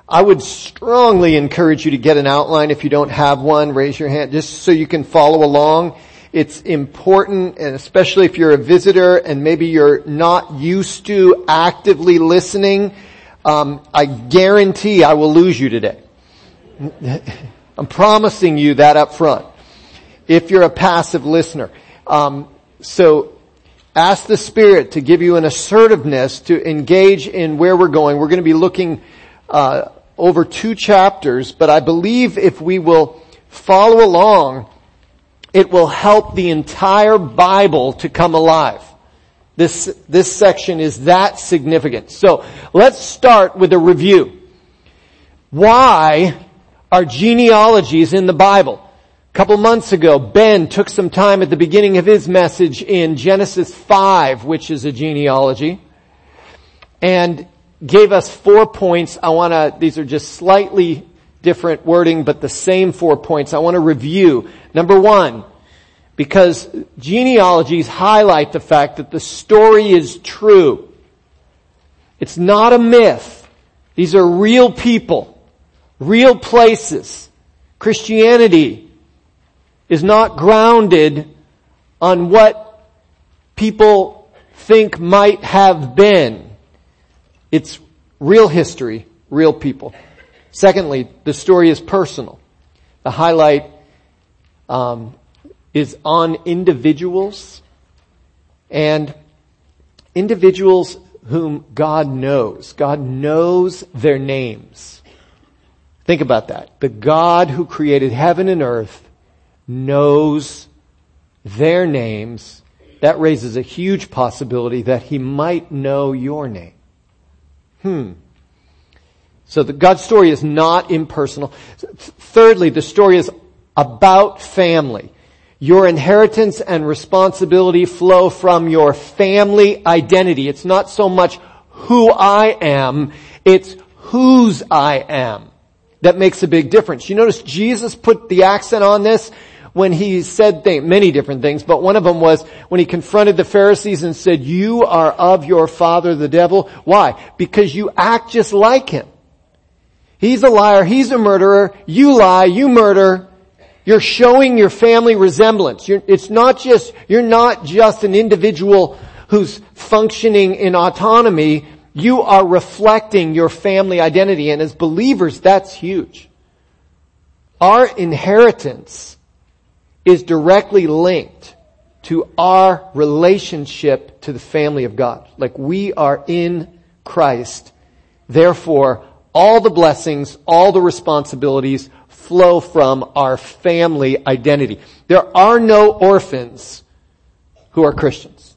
I would strongly encourage you to get an outline. If you don't have one, raise your hand just so you can follow along. It's important, and especially if you're a visitor and maybe you're not used to actively listening, I guarantee I will lose you today. I'm promising you that up front. If you're a passive listener. So ask the Spirit to give you an assertiveness to engage in where we're going. We're going to be looking over 2 chapters, but I believe if we will follow along, it will help the entire Bible to come alive. This section is that significant. So let's start with a review. Why are genealogies in the Bible? A couple months ago, Ben took some time at the beginning of his message in Genesis 5, which is a genealogy, and gave us 4 points. These are just slightly different wording, but the same 4 points. I want to review. Number 1, because genealogies highlight the fact that the story is true. It's not a myth. These are real people, real places. Christianity is not grounded on what people think might have been. It's real history, real people. Secondly, the story is personal. The highlight is on individuals, and individuals whom God knows. God knows their names. Think about that. The God who created heaven and earth knows their names. That raises a huge possibility that He might know your name. So God's story is not impersonal. Thirdly, the story is about family. Your inheritance and responsibility flow from your family identity. It's not so much who I am, it's whose I am. That makes a big difference. You notice Jesus put the accent on this when He said many different things, but one of them was when He confronted the Pharisees and said, "You are of your father the devil." Why? Because you act just like him. He's a liar, he's a murderer, you lie, you murder. You're showing your family resemblance. You're not just an individual who's functioning in autonomy. You are reflecting your family identity. And as believers, that's huge. Our inheritance is directly linked to our relationship to the family of God. Like we are in Christ. Therefore, all the blessings, all the responsibilities flow from our family identity. There are no orphans who are Christians.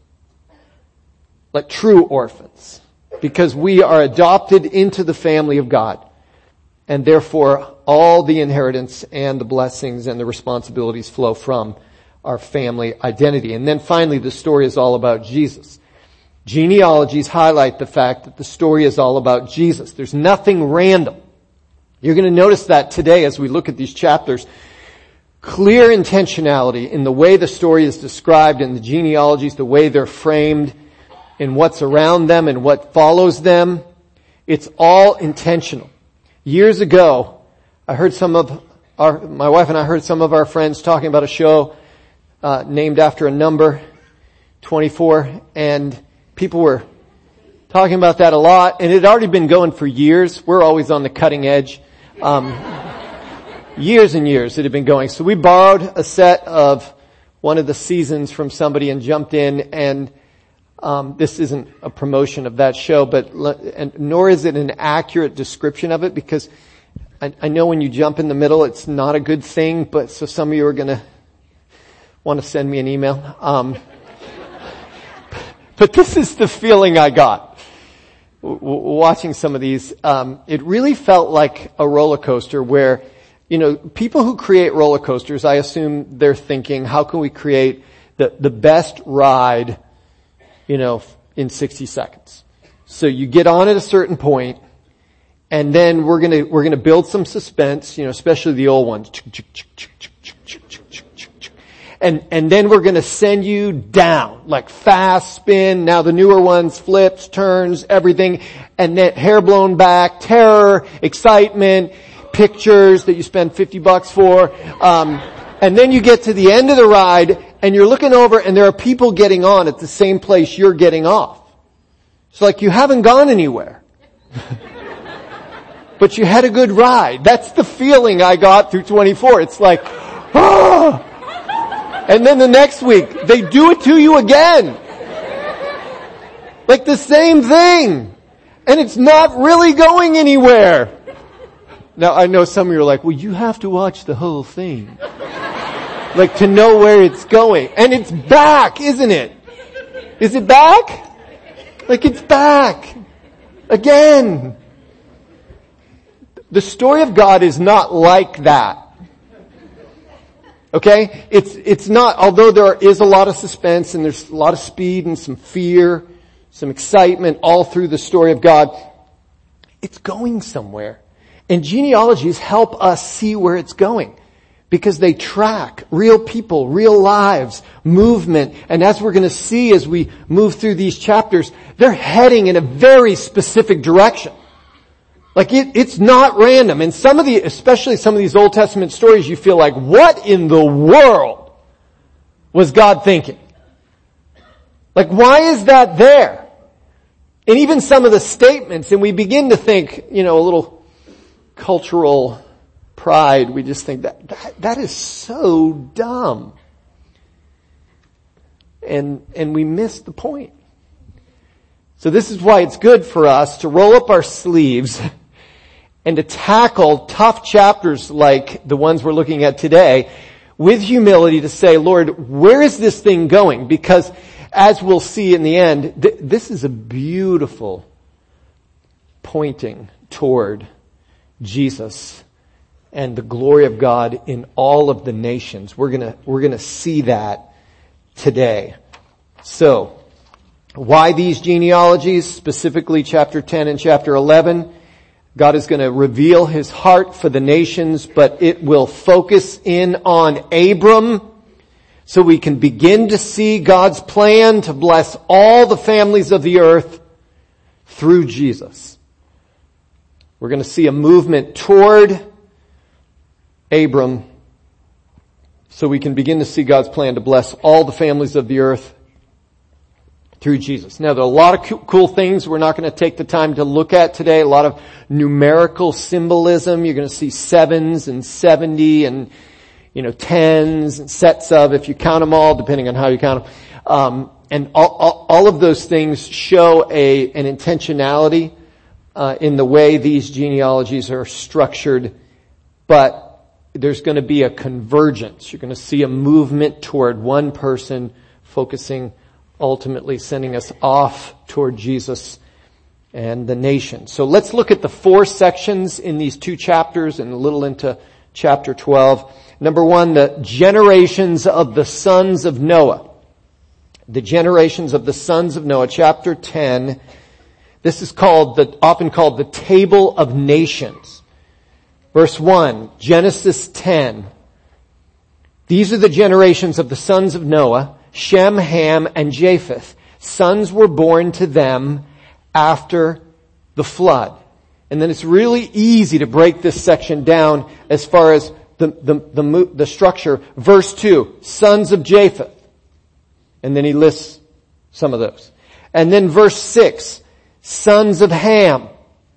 Like true orphans. Because we are adopted into the family of God. And therefore, all the inheritance and the blessings and the responsibilities flow from our family identity. And then finally, the story is all about Jesus. Genealogies highlight the fact that the story is all about Jesus. There's nothing random. You're going to notice that today as we look at these chapters. Clear intentionality in the way the story is described in the genealogies, the way they're framed, in what's around them and what follows them. It's all intentional. Years ago, my wife and I heard some of our friends talking about a show named after a number, 24, and people were talking about that a lot, and it had already been going for years. We're always on the cutting edge. Years and years it had been going. So we borrowed a set of one of the seasons from somebody and jumped in, and this isn't a promotion of that show, and nor is it an accurate description of it, because I know when you jump in the middle, it's not a good thing, but so some of you are going to want to send me an email. But this is the feeling I got watching some of these. It really felt like a roller coaster where, people who create roller coasters, I assume they're thinking, how can we create the best ride, in 60 seconds? So you get on at a certain point, and then we're gonna build some suspense, especially the old ones. and then we're going to send you down, like fast spin. Now the newer ones, flips, turns, everything, and then hair blown back, terror, excitement, pictures that you spend $50 for. And then you get to the end of the ride and you're looking over and there are people getting on at the same place you're getting off. It's like you haven't gone anywhere. But you had a good ride. That's the feeling I got through 24. It's like, ah! And then the next week, they do it to you again. Like the same thing. And it's not really going anywhere. Now I know some of you are like, well, you have to watch the whole thing. Like to know where it's going. And it's back, isn't it? Is it back? Like it's back. Again. The story of God is not like that. Okay? It's not, although there is a lot of suspense and there's a lot of speed and some fear, some excitement all through the story of God, it's going somewhere. And genealogies help us see where it's going. Because they track real people, real lives, movement. And as we're going to see as we move through these chapters, they're heading in a very specific direction. Like it's not random. And especially some of these Old Testament stories, you feel like, what in the world was God thinking? Like, why is that there? And even some of the statements, and we begin to think, a little cultural pride, we just think that is so dumb. And we miss the point. So this is why it's good for us to roll up our sleeves and to tackle tough chapters like the ones we're looking at today with humility to say, Lord, where is this thing going? Because as we'll see in the end, this is a beautiful pointing toward Jesus and the glory of God in all of the nations. We're gonna see that today. So, why these genealogies, specifically chapter 10 and chapter 11? God is going to reveal His heart for the nations, but it will focus in on Abram so we can begin to see God's plan to bless all the families of the earth through Jesus. We're going to see a movement toward Abram so we can begin to see God's plan to bless all the families of the earth through Jesus. Now, there are a lot of cool things we're not going to take the time to look at today. A lot of numerical symbolism. You're going to see 7s and 70 and, 10s and sets of, if you count them all, depending on how you count them. And all of those things show an intentionality in the way these genealogies are structured. But there's going to be a convergence. You're going to see a movement toward one person focusing, ultimately sending us off toward Jesus and the nation. So let's look at the 4 sections in these 2 chapters and a little into chapter 12. Number 1, the generations of the sons of Noah. The generations of the sons of Noah, chapter 10. This is often called the Table of Nations. Verse 1, Genesis 10. These are the generations of the sons of Noah, Shem, Ham, and Japheth. Sons were born to them after the flood. And then it's really easy to break this section down as far as the structure. Verse 2, sons of Japheth. And then he lists some of those. And then verse 6, sons of Ham.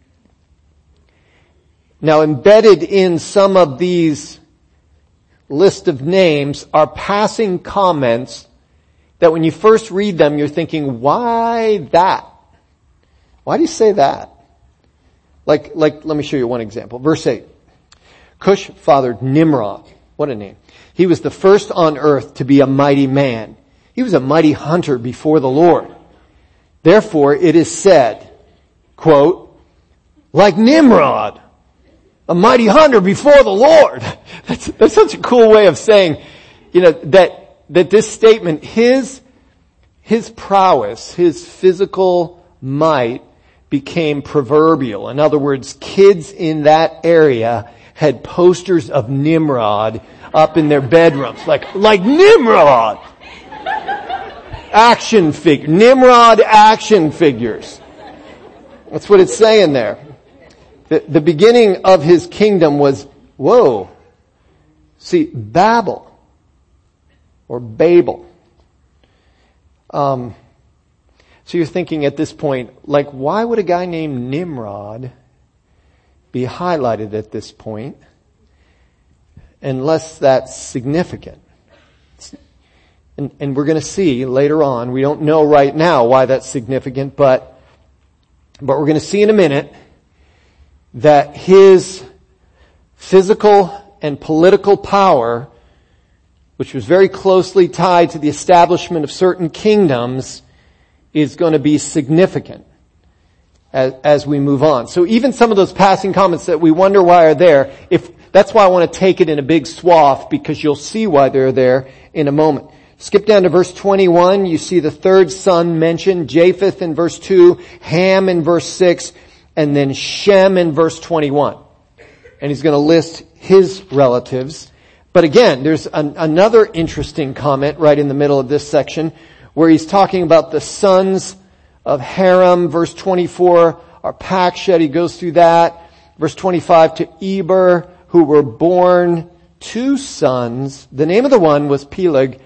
Now embedded in some of these list of names are passing comments that when you first read them, you're thinking, why that? Why do you say that? Like, let me show you one example. Verse 8. Cush fathered Nimrod. What a name. He was the first on earth to be a mighty man. He was a mighty hunter before the Lord. Therefore, it is said, quote, like Nimrod, a mighty hunter before the Lord. That's such a cool way of saying, that this statement, his prowess, his physical might became proverbial. In other words, kids in that area had posters of Nimrod up in their bedrooms. Like Nimrod! Nimrod action figures. That's what it's saying there. The beginning of his kingdom was, whoa. See, Babel, or Babel. So you're thinking at this point, why would a guy named Nimrod be highlighted at this point unless that's significant? And we're going to see later on, we don't know right now why that's significant, but we're going to see in a minute that his physical and political power, which was very closely tied to the establishment of certain kingdoms, is going to be significant as we move on. So even some of those passing comments that we wonder why are there, that's why I want to take it in a big swath, because you'll see why they're there in a moment. Skip down to verse 21. You see the third son mentioned, Japheth in verse 2, Ham in verse 6, and then Shem in verse 21. And he's going to list his relatives. But again, there's another interesting comment right in the middle of this section where he's talking about the sons of Haram. Verse 24 are Pakshad. He goes through that. Verse 25 to Eber, who were born 2 sons. The name of the one was Peleg.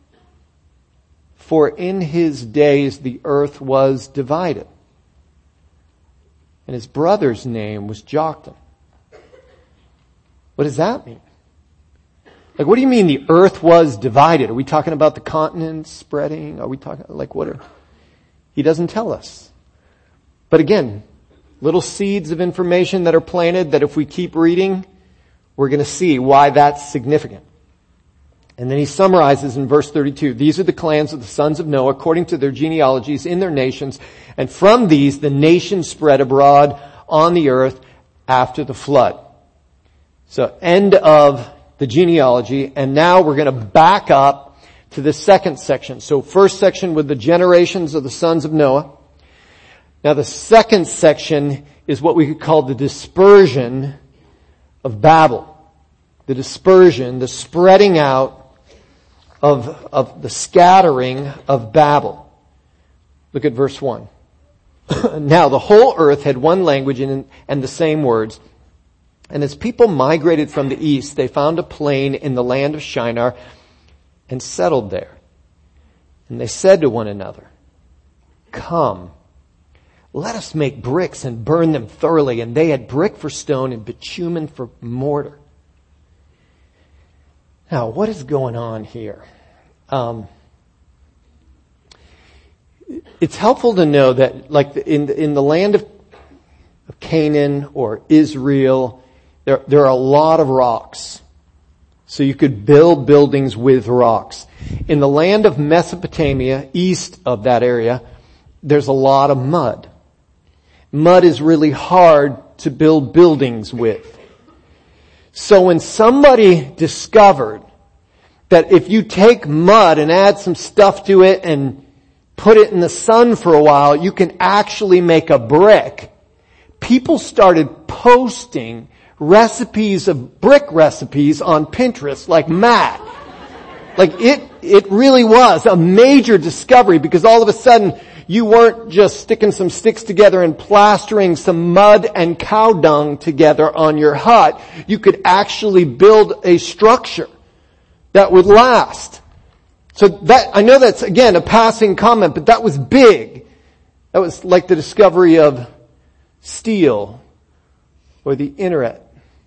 For in his days the earth was divided. And his brother's name was Joktan. What does that mean? What do you mean the earth was divided? Are we talking about the continents spreading? Are we talking, he doesn't tell us. But again, little seeds of information that are planted that if we keep reading, we're going to see why that's significant. And then he summarizes in verse 32, these are the clans of the sons of Noah according to their genealogies in their nations. And from these, the nations spread abroad on the earth after the flood. So end of the genealogy. And now we're going to back up to the second section. So first section with the generations of the sons of Noah. Now the second section is what we could call the dispersion of Babel. The dispersion, the spreading out of the scattering of Babel. Look at verse 1. Now the whole earth had one language and the same words. And as people migrated from the east, they found a plain in the land of Shinar and settled there. And they said to one another, come, let us make bricks and burn them thoroughly. And they had brick for stone and bitumen for mortar. Now, what is going on here? It's helpful to know that, in the land of Canaan or Israel, there are a lot of rocks. So you could build buildings with rocks. In the land of Mesopotamia, east of that area, there's a lot of mud. Mud is really hard to build buildings with. So when somebody discovered that if you take mud and add some stuff to it and put it in the sun for a while, you can actually make a brick, people started posting recipes of brick recipes on Pinterest like mad. It really was a major discovery, because all of a sudden you weren't just sticking some sticks together and plastering some mud and cow dung together on your hut. You could actually build a structure that would last. So that, I know that's again a passing comment, but that was big. That was like the discovery of steel or the internet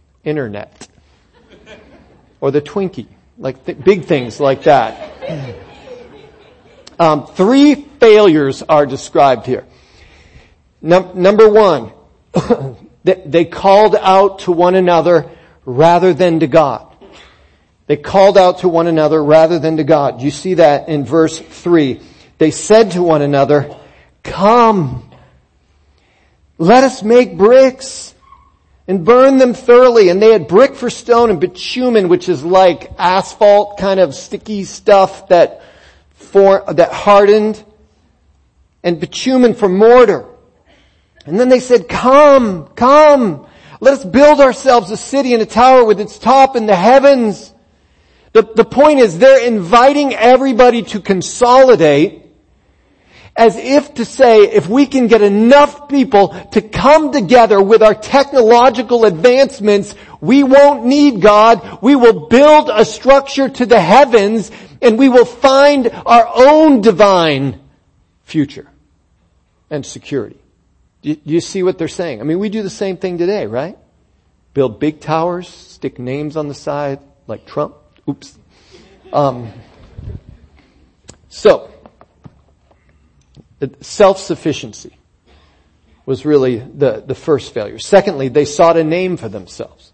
or the Twinkie, big things like that. 3 failures are described here. Number 1, they called out to one another rather than to God. They called out to one another rather than to God. You see that in verse 3. They said to one another, come, let us make bricks and burn them thoroughly. And they had brick for stone and bitumen, which is like asphalt, kind of sticky stuff that hardened, and bitumen for mortar. And then they said, come, Let us build ourselves a city and a tower with its top in the heavens. The point is they're inviting everybody to consolidate as if to say, if we can get enough people to come together with our technological advancements, we won't need God. We will build a structure to the heavens and we will find our own divine future and security. Do you see what they're saying? I mean, we do the same thing today, right? Build big towers, stick names on the side like Trump. Oops. Self-sufficiency was really the first failure. Secondly, they sought a name for themselves.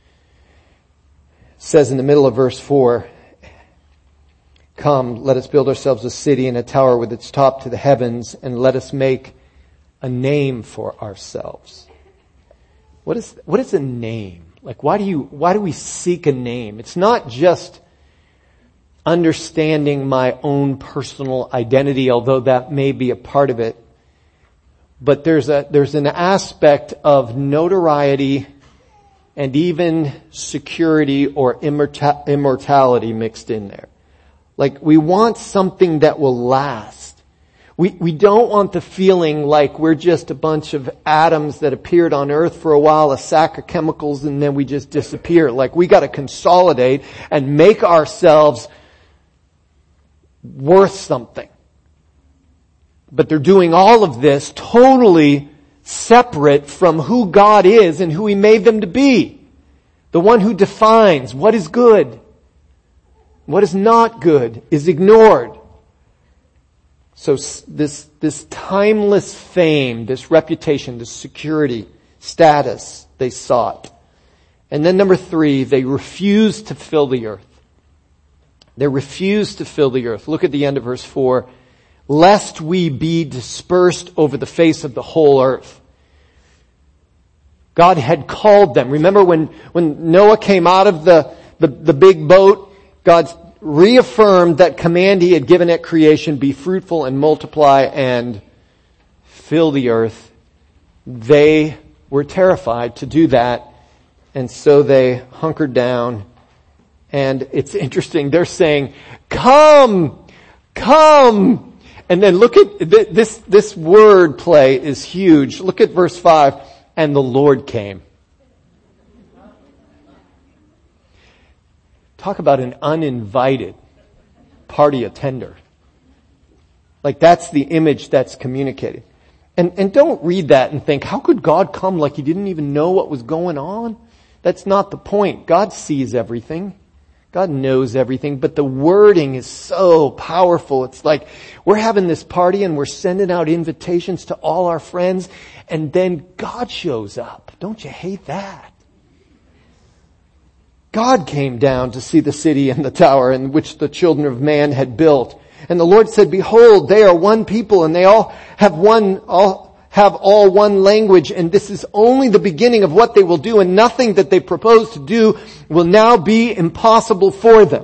It says in the middle of verse 4, "Come, let us build ourselves a city and a tower with its top to the heavens, and let us make a name for ourselves." What is a name? Like, why do we seek a name? It's not just understanding my own personal identity, although that may be a part of it. But there's an aspect of notoriety and even security or immortality mixed in there. Like, we want something that will last. We don't want the feeling like we're just a bunch of atoms that appeared on earth for a while, a sack of chemicals, and then we just disappear. Like, we gotta consolidate and make ourselves worth something. But they're doing all of this totally separate from who God is and who He made them to be. The one who defines what is good, what is not good, is ignored. So this timeless fame, this reputation, this security, status, they sought. And then number 3, they refused to fill the earth. They refused to fill the earth. Look at the end of verse 4. "Lest we be dispersed over the face of the whole earth." God had called them. Remember when Noah came out of the big boat, God reaffirmed that command He had given at creation, be fruitful and multiply and fill the earth. They were terrified to do that, and so they hunkered down. And it's interesting, they're saying, "Come, come." And then look at this word play is huge. Look at verse 5. "And the Lord came." Talk about an uninvited party attender. Like, that's the image that's communicated. And don't read that and think, how could God come like He didn't even know what was going on? That's not the point. God sees everything. God knows everything, but the wording is so powerful. It's like we're having this party and we're sending out invitations to all our friends, and then God shows up. Don't you hate that? God came down to see the city and the tower in which the children of man had built. And the Lord said, "Behold, they are one people, and they all have all one language, and this is only the beginning of what they will do, and nothing that they propose to do will now be impossible for them."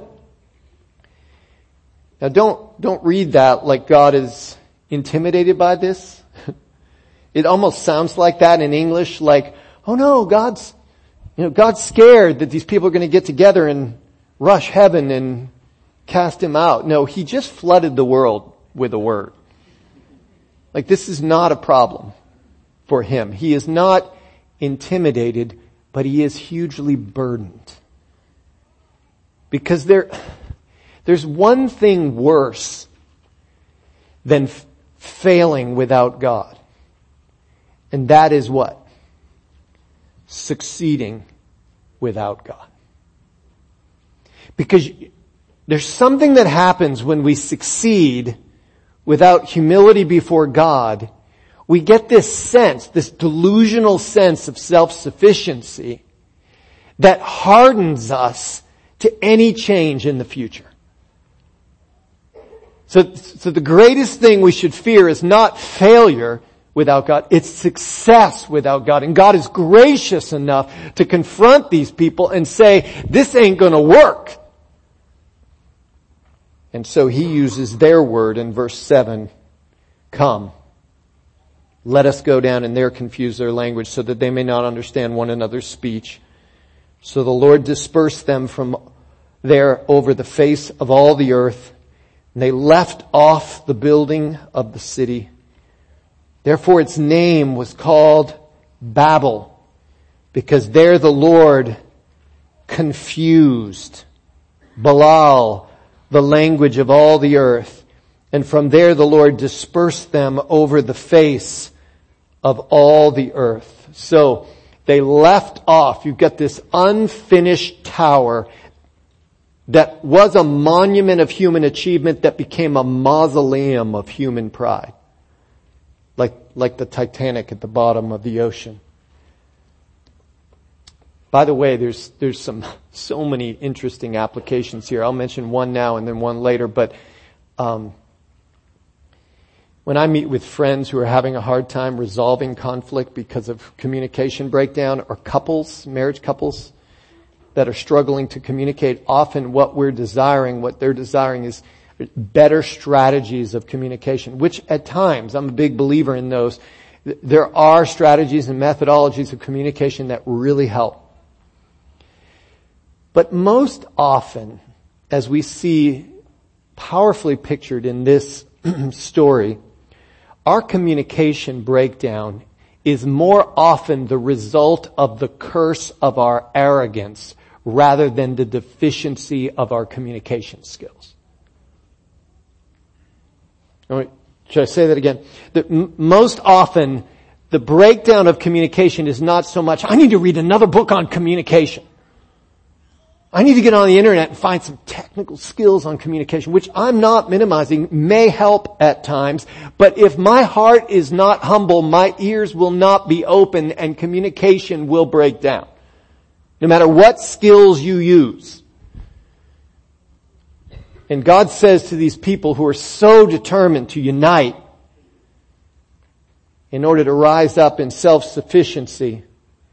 Now don't read that like God is intimidated by this. It almost sounds like that in English, like, oh no, God's scared that these people are going to get together and rush heaven and cast Him out. No, He just flooded the world with a word. Like, this is not a problem for Him. He is not intimidated, but He is hugely burdened. Because there's one thing worse than failing without God. And that is what? Succeeding without God. Because there's something that happens when we succeed without humility before God. We get this sense, this delusional sense of self-sufficiency that hardens us to any change in the future. So the greatest thing we should fear is not failure without God, it's success without God. And God is gracious enough to confront these people and say, this ain't gonna work. And so He uses their word in verse 7, come. Let us go down, and there confuse their language, so that they may not understand one another's speech. So the Lord dispersed them from there over the face of all the earth, and they left off the building of the city. Therefore its name was called Babel, because there the Lord confused Balal, the language of all the earth. And from there the Lord dispersed them over the face of all the earth. So they left off. You've got this unfinished tower that was a monument of human achievement that became a mausoleum of human pride. Like the Titanic at the bottom of the ocean. By the way, there's so many interesting applications here. I'll mention one now and then one later, but when I meet with friends who are having a hard time resolving conflict because of communication breakdown, or couples, marriage couples that are struggling to communicate, often what they're desiring is better strategies of communication, which at times, I'm a big believer in those. There are strategies and methodologies of communication that really help. But most often, as we see powerfully pictured in this story, our communication breakdown is more often the result of the curse of our arrogance rather than the deficiency of our communication skills. Should I say that again? Most often, the breakdown of communication is not so much, I need to read another book on communication. I need to get on the internet and find some technical skills on communication, which I'm not minimizing, may help at times. But if my heart is not humble, my ears will not be open, and communication will break down. No matter what skills you use. And God says to these people who are so determined to unite in order to rise up in self-sufficiency,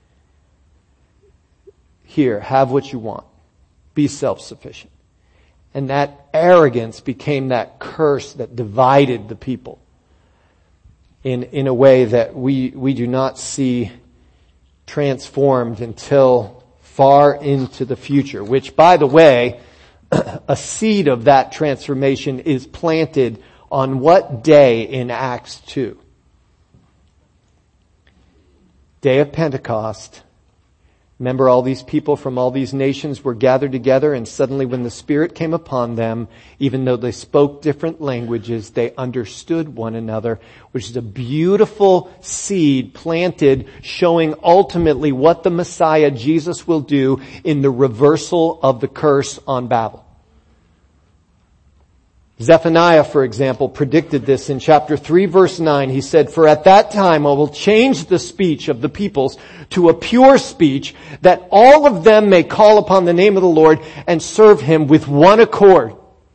here, have what you want. Be self-sufficient. And that arrogance became that curse that divided the people in a way that we do not see transformed until far into the future, which, by the way, a seed of that transformation is planted on what day in Acts 2? Day of Pentecost. Remember, all these people from all these nations were gathered together, and suddenly when the Spirit came upon them, even though they spoke different languages, they understood one another, which is a beautiful seed planted showing ultimately what the Messiah, Jesus, will do in the reversal of the curse on Babel. Zephaniah, for example, predicted this in chapter 3, verse 9. He said, "For at that time I will change the speech of the peoples to a pure speech, that all of them may call upon the name of the Lord and serve Him with one accord."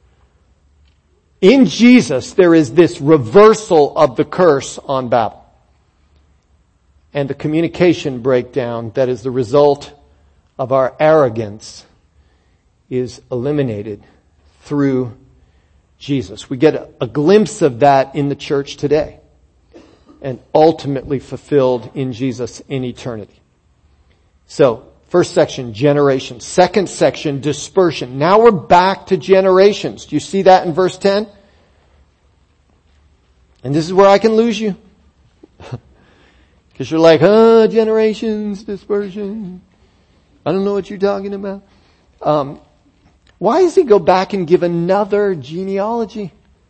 In Jesus, there is this reversal of the curse on Babel. And the communication breakdown that is the result of our arrogance is eliminated through Jesus. We get a glimpse of that in the church today, and ultimately fulfilled in Jesus in eternity. So, first section, generation. Second section, dispersion. Now we're back to generations. Do you see that in verse 10? And this is where I can lose you. Because you're like, generations, dispersion. I don't know what you're talking about. Why does he go back and give another genealogy?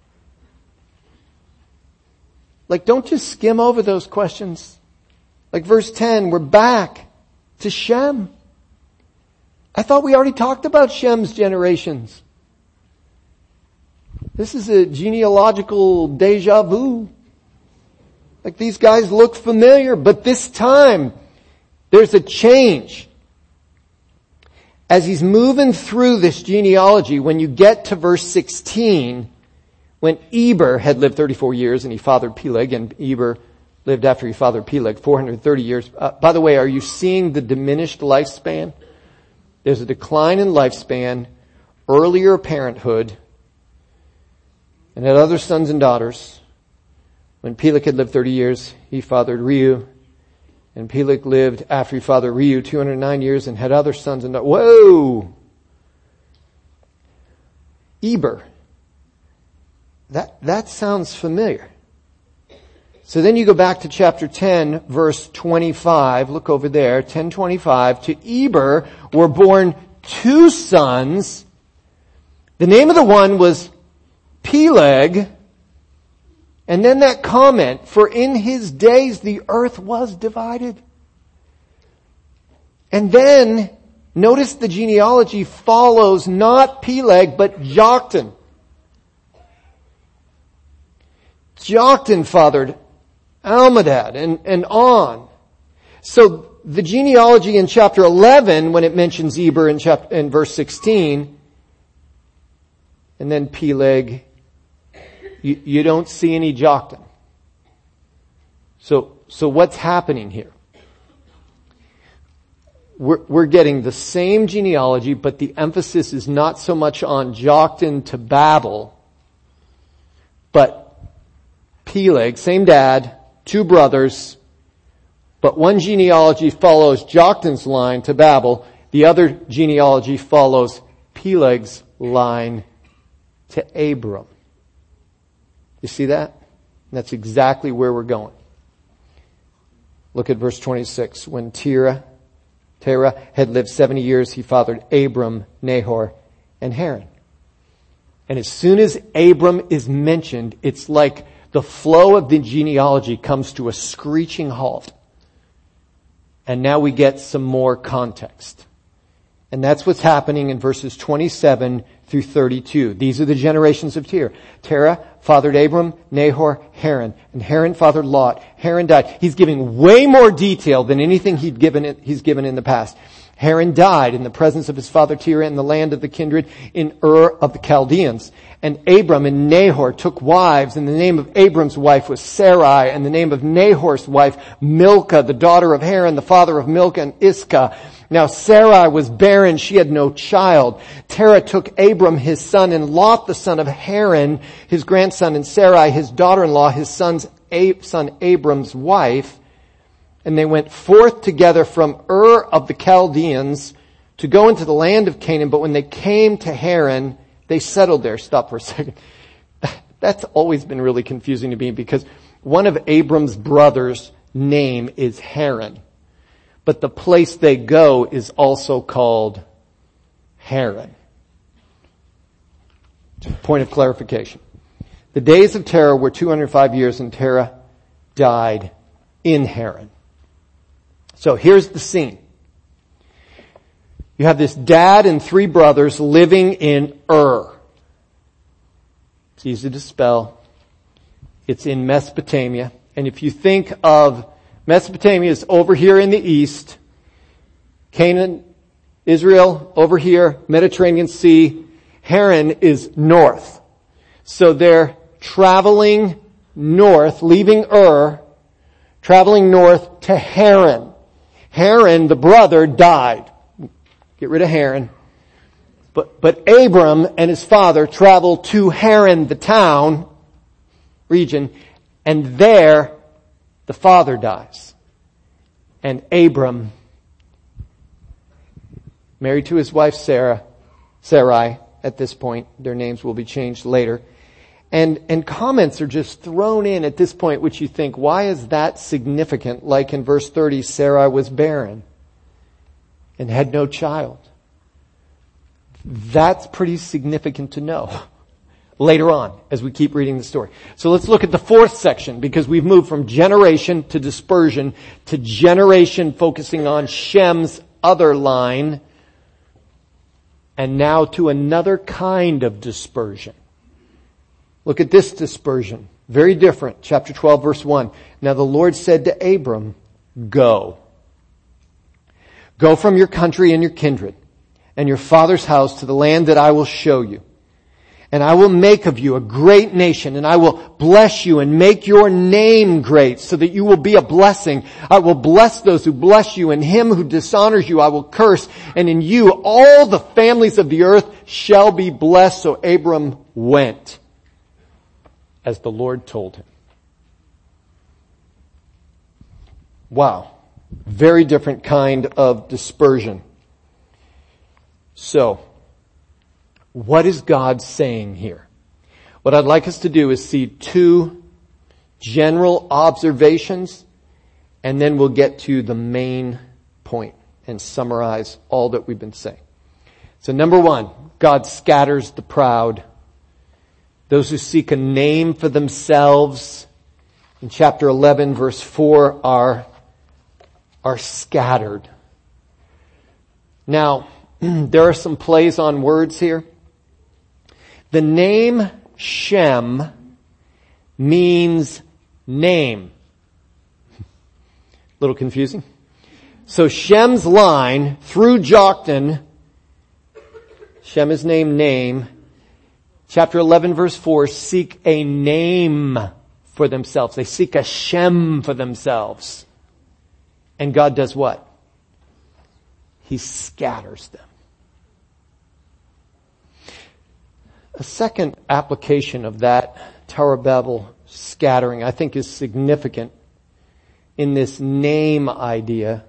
Like, don't just skim over those questions. Like verse 10, we're back to Shem. I thought we already talked about Shem's generations. This is a genealogical deja vu. Like, these guys look familiar, but this time there's a change. As he's moving through this genealogy, when you get to verse 16, when Eber had lived 34 years and he fathered Peleg, and Eber lived after he fathered Peleg 430 years. By the way, are you seeing the diminished lifespan? There's a decline in lifespan, earlier parenthood, and had other sons and daughters. When Peleg had lived 30 years, he fathered Reu. And Peleg lived after he fathered Reu 209 years and had other sons and daughters. Whoa! Eber. That sounds familiar. So then you go back to chapter 10, verse 25. Look over there, 10:25. To Eber were born two sons. The name of the one was Peleg. And then that comment, for in his days the earth was divided. And then, notice the genealogy follows not Peleg, but Joktan. Joktan fathered Almodad and on. So the genealogy in chapter 11, when it mentions Eber in verse 16, and then Peleg, you don't see any Joktan. So what's happening here? We're getting the same genealogy, but the emphasis is not so much on Joktan to Babel, but Peleg, same dad, two brothers, but one genealogy follows Joktan's line to Babel, the other genealogy follows Peleg's line to Abram. You see that? And that's exactly where we're going. Look at verse 26. When Terah had lived 70 years, he fathered Abram, Nahor, and Haran. And as soon as Abram is mentioned, it's like the flow of the genealogy comes to a screeching halt. And now we get some more context. And that's what's happening in verses 27 through 32. These are the generations of Terah. Terah fathered Abram, Nahor, Haran. And Haran fathered Lot. Haran died. He's giving way more detail than anything he's given in the past. Haran died in the presence of his father Terah in the land of the kindred in Ur of the Chaldeans. And Abram and Nahor took wives, and the name of Abram's wife was Sarai, and the name of Nahor's wife Milcah, the daughter of Haran, the father of Milcah and Iscah. Now Sarai was barren, she had no child. Terah took Abram his son, and Lot the son of Haran, his grandson, and Sarai his daughter-in-law, his son Abram's wife. And they went forth together from Ur of the Chaldeans to go into the land of Canaan. But when they came to Haran, they settled there. Stop for a second. That's always been really confusing to me because one of Abram's brothers' name is Haran. But the place they go is also called Haran. Point of clarification. The days of Terah were 205 years, and Terah died in Haran. So here's the scene. You have this dad and three brothers living in Ur. It's easy to spell. It's in Mesopotamia. And if you think of Mesopotamia is over here in the east, Canaan, Israel over here, Mediterranean Sea, Haran is north. So they're traveling north, leaving Ur, traveling north to Haran. Haran, the brother, died. Get rid of Haran. But Abram and his father traveled to Haran, the town, region, and there the father dies. And Abram, married to his wife Sarai, at this point, their names will be changed later. And comments are just thrown in at this point, which you think, why is that significant? Like in verse 30, Sarai was barren and had no child. That's pretty significant to know later on as we keep reading the story. So let's look at the fourth section, because we've moved from generation to dispersion to generation focusing on Shem's other line, and now to another kind of dispersion. Look at this dispersion. Very different. Chapter 12, verse 1. Now the Lord said to Abram, go. Go from your country and your kindred and your father's house to the land that I will show you. And I will make of you a great nation, and I will bless you and make your name great so that you will be a blessing. I will bless those who bless you, and him who dishonors you I will curse. And in you all the families of the earth shall be blessed. So Abram went as the Lord told him. Wow. Very different kind of dispersion. So, what is God saying here? What I'd like us to do is see two general observations, and then we'll get to the main point and summarize all that we've been saying. So number one, God scatters the proud. Those who seek a name for themselves in chapter 11 verse 4 are scattered. Now, there are some plays on words here. The name Shem means name. A little confusing. So Shem's line through Joktan, Shem is named name. Chapter 11 verse 4, seek a name for themselves. They seek a Shem for themselves. And God does what? He scatters them. A second application of that Tower of Babel scattering, I think, is significant in this name idea.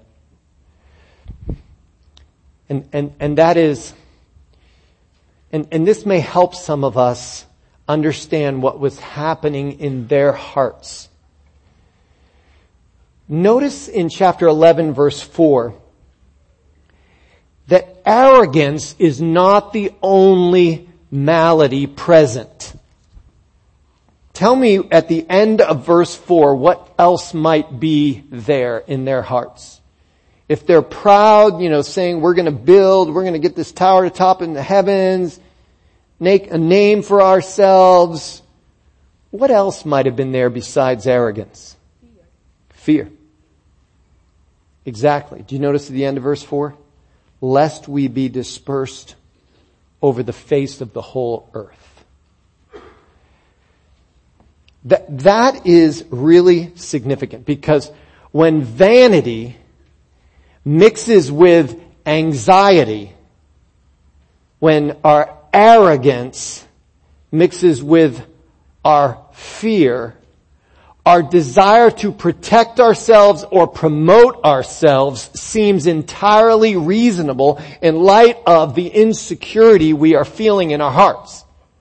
And that is, and this may help some of us understand what was happening in their hearts. Notice in chapter 11 verse 4 that arrogance is not the only malady present. Tell me at the end of verse 4 what else might be there in their hearts. If they're proud, saying we're going to build, we're going to get this tower to top in the heavens, make a name for ourselves, what else might have been there besides arrogance? Fear. Exactly. Do you notice at the end of verse 4? Lest we be dispersed over the face of the whole earth. That is really significant, because when vanity mixes with anxiety, when our arrogance mixes with our fear, our desire to protect ourselves or promote ourselves seems entirely reasonable in light of the insecurity we are feeling in our hearts.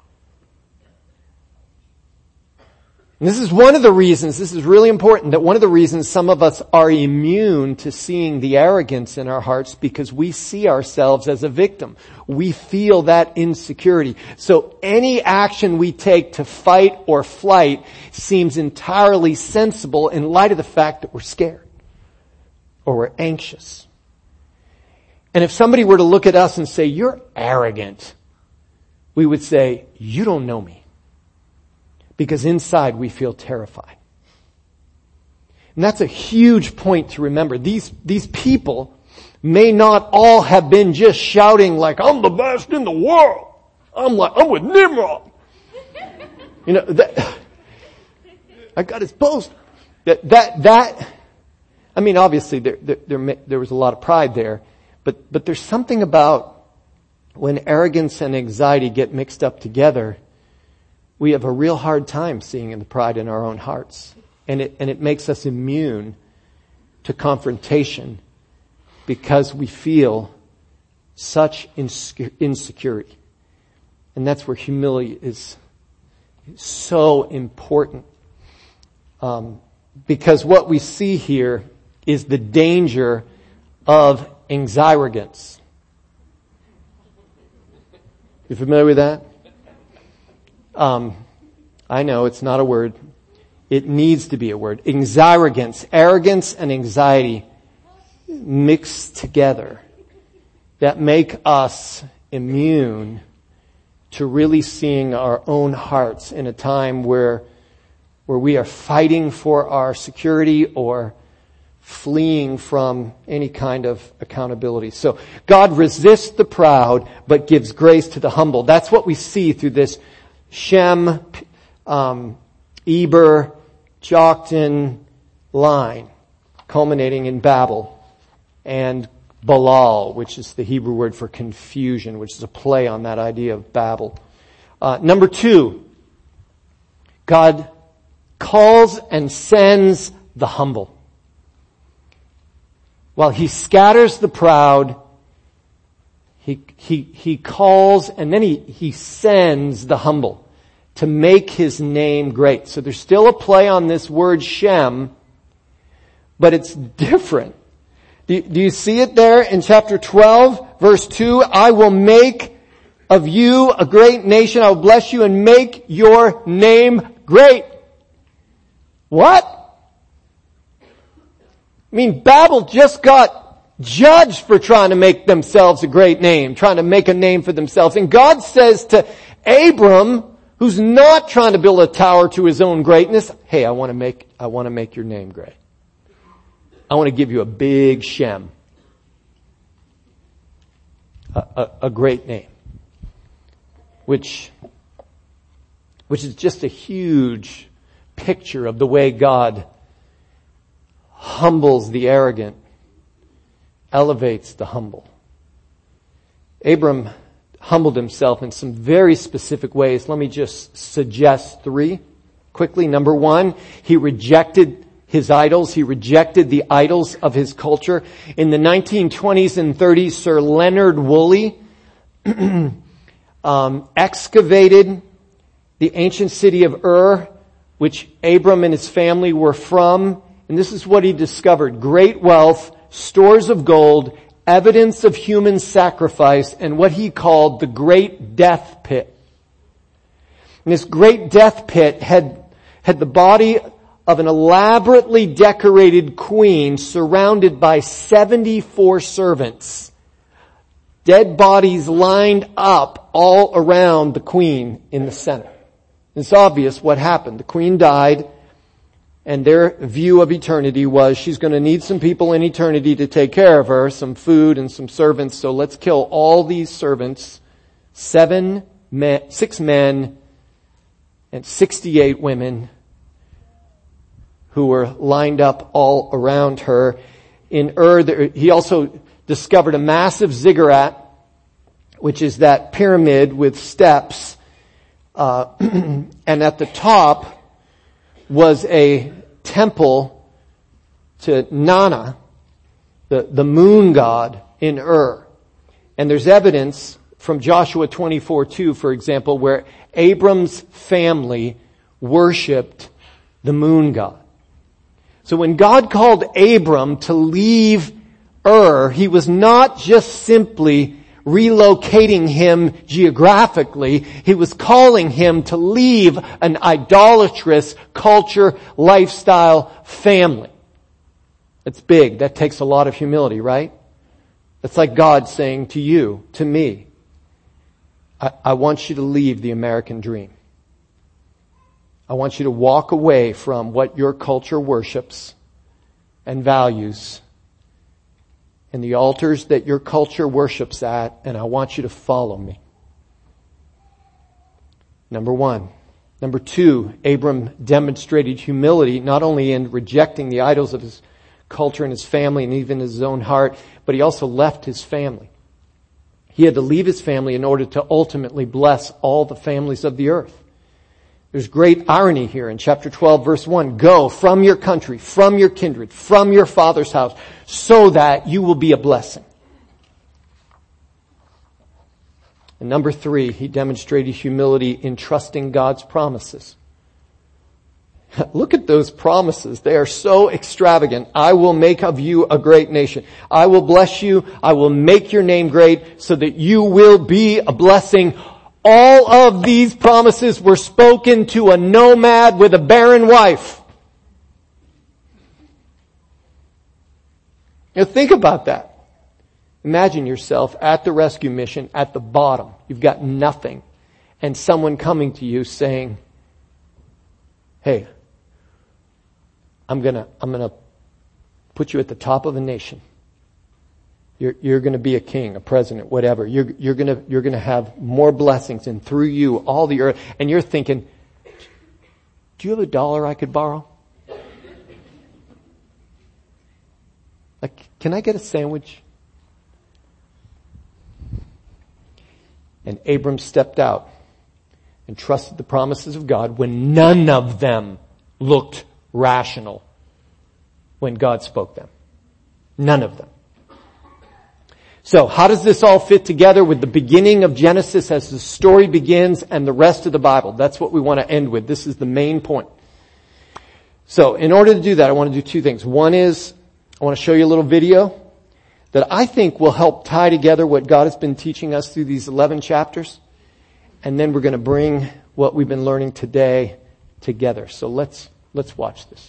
And this is one of the reasons, this is really important, that one of the reasons some of us are immune to seeing the arrogance in our hearts, because we see ourselves as a victim. We feel that insecurity. So any action we take to fight or flight seems entirely sensible in light of the fact that we're scared or we're anxious. And if somebody were to look at us and say, "You're arrogant," we would say, "You don't know me." Because inside we feel terrified. And that's a huge point to remember. These people may not all have been just shouting like, "I'm the best in the world. I'm with Nimrod." I got his poster. I mean, obviously there was a lot of pride there, but there's something about when arrogance and anxiety get mixed up together, we have a real hard time seeing the pride in our own hearts. And it makes us immune to confrontation because we feel such insecurity. And that's where humility is so important. Because what we see here is the danger of anxirogance. You familiar with that? I know it's not a word. It needs to be a word. Anxirogance, arrogance and anxiety mixed together that make us immune to really seeing our own hearts in a time where we are fighting for our security or fleeing from any kind of accountability. So God resists the proud but gives grace to the humble. That's what we see through this Shem, Eber, Joktan line, culminating in Babel, and Balal, which is the Hebrew word for confusion, which is a play on that idea of Babel. Number 2, God calls and sends the humble. While he scatters the proud, he calls and then he sends the humble to make his name great. So there's still a play on this word Shem, but it's different. Do you see it there in chapter 12, verse 2? I will make of you a great nation. I will bless you and make your name great. What? I mean, Babel just got judged for trying to make themselves a great name, trying to make a name for themselves. And God says to Abram, who's not trying to build a tower to his own greatness, hey, I want to make your name great. I want to give you a big Shem. A great name. Which is just a huge picture of the way God humbles the arrogant, elevates the humble. Abram humbled himself in some very specific ways. Let me just suggest 3 quickly. Number 1, he rejected his idols. He rejected the idols of his culture. In the 1920s and 30s, Sir Leonard Woolley excavated the ancient city of Ur, which Abram and his family were from. And this is what he discovered: great wealth, stores of gold, evidence of human sacrifice, and what he called the Great Death Pit. And this Great Death Pit had the body of an elaborately decorated queen surrounded by 74 servants. Dead bodies lined up all around the queen in the center. It's obvious what happened. The queen died, and their view of eternity was she's going to need some people in eternity to take care of her, some food and some servants, so let's kill all these servants, 6 men and 68 women who were lined up all around her. In Ur, he also discovered a massive ziggurat, which is that pyramid with steps, and at the top was a temple to Nana, the moon god in Ur. And there's evidence from Joshua 24:2, for example, where Abram's family worshipped the moon god. So when God called Abram to leave Ur, he was not just simply relocating him geographically. He was calling him to leave an idolatrous culture, lifestyle, family. That's big. That takes a lot of humility, right? That's like God saying to you, to me, I want you to leave the American dream. I want you to walk away from what your culture worships and values and the altars that your culture worships at, and I want you to follow me. Number 1. Number 2, Abram demonstrated humility not only in rejecting the idols of his culture and his family and even his own heart, but he also left his family. He had to leave his family in order to ultimately bless all the families of the earth. There's great irony here in chapter 12, verse 1. Go from your country, from your kindred, from your father's house, so that you will be a blessing. And number 3, he demonstrated humility in trusting God's promises. Look at those promises. They are so extravagant. I will make of you a great nation. I will bless you. I will make your name great so that you will be a blessing. All of these promises were spoken to a nomad with a barren wife. Now think about that. Imagine yourself at the rescue mission at the bottom. You've got nothing. And someone coming to you saying, hey, I'm gonna put you at the top of a nation. You're going to be a king, a president, whatever. You're going to have more blessings, and through you, all the earth. And you're thinking, do you have $1 I could borrow? Like, can I get a sandwich? And Abram stepped out and trusted the promises of God when none of them looked rational when God spoke them. None of them. So how does this all fit together with the beginning of Genesis as the story begins and the rest of the Bible? That's what we want to end with. This is the main point. So in order to do that, I want to do two things. One is I want to show you a little video that I think will help tie together what God has been teaching us through these 11 chapters. And then we're going to bring what we've been learning today together. So let's watch this.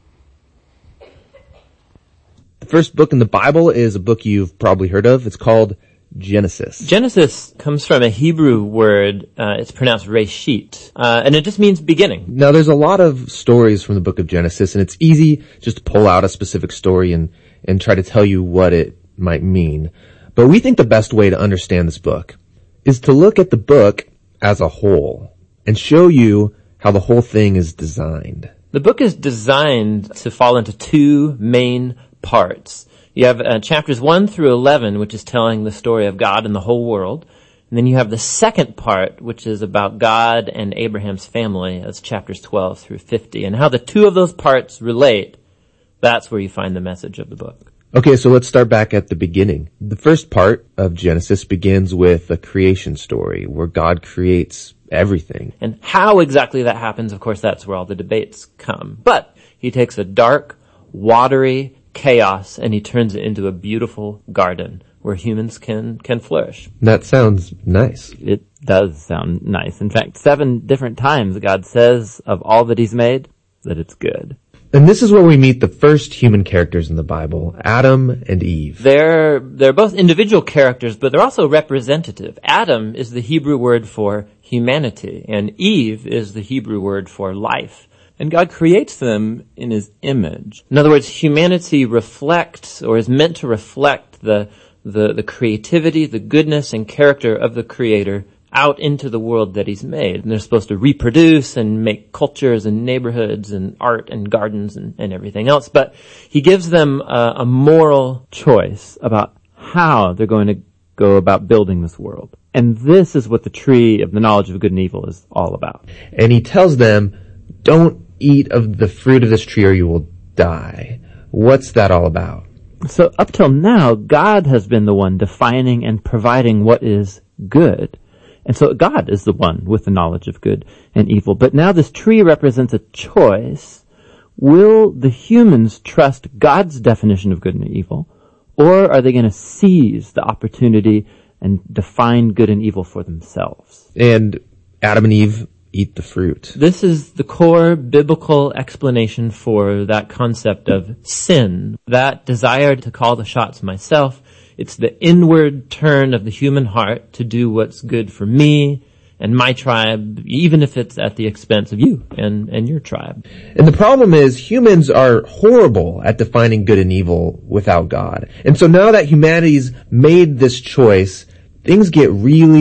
The first book in the Bible is a book you've probably heard of. It's called Genesis. Genesis comes from a Hebrew word, it's pronounced Reshit, and it just means beginning. Now there's a lot of stories from the book of Genesis, and it's easy just to pull out a specific story and try to tell you what it might mean. But we think the best way to understand this book is to look at the book as a whole and show you how the whole thing is designed. The book is designed to fall into two main parts. You have chapters 1 through 11, which is telling the story of God and the whole world. And then you have the second part, which is about God and Abraham's family. That's chapters 12 through 50. And how the two of those parts relate, that's where you find the message of the book. Okay, so let's start back at the beginning. The first part of Genesis begins with a creation story where God creates everything. And how exactly that happens, of course, that's where all the debates come. But he takes a dark, watery chaos and he turns it into a beautiful garden where humans can flourish. That sounds nice. It does sound nice. In fact, 7 different times God says of all that he's made that it's good. And this is where we meet the first human characters in the Bible, Adam and Eve. They're both individual characters, but they're also representative. Adam is the Hebrew word for humanity, and Eve is the Hebrew word for life. And God creates them in his image. In other words, humanity reflects, or is meant to reflect the creativity, the goodness and character of the Creator out into the world that he's made. And they're supposed to reproduce and make cultures and neighborhoods and art and gardens and everything else. But he gives them a moral choice about how they're going to go about building this world. And this is what the tree of the knowledge of good and evil is all about. And he tells them, don't eat of the fruit of this tree or you will die. What's that all about? So up till now, God has been the one defining and providing what is good. And so God is the one with the knowledge of good and evil. But now this tree represents a choice. Will the humans trust God's definition of good and evil, or are they going to seize the opportunity and define good and evil for themselves? And Adam and Eve eat the fruit. This is the core biblical explanation for that concept of sin, that desire to call the shots myself. It's the inward turn of the human heart to do what's good for me and my tribe, even if it's at the expense of you and your tribe. And the problem is humans are horrible at defining good and evil without God. And so now that humanity's made this choice, things get